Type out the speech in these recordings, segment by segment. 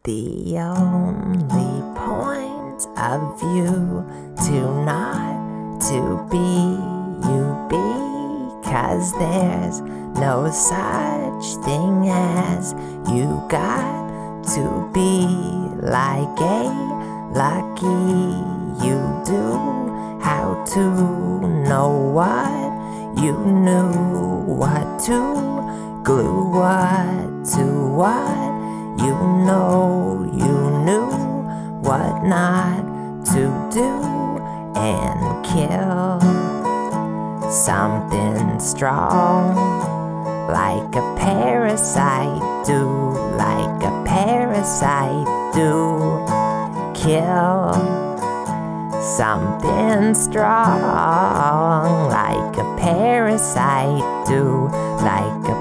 The only point of view to not to be you be, 'cause there's no such thing as you got to be like a lucky you do. How to know what you knew, what to glue, what to what you know you knew, what not to do, and kill something strong like a parasite do, like a parasite do. Kill something strong like a parasite do, like a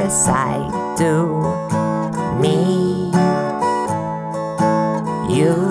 parasite do. Me, you,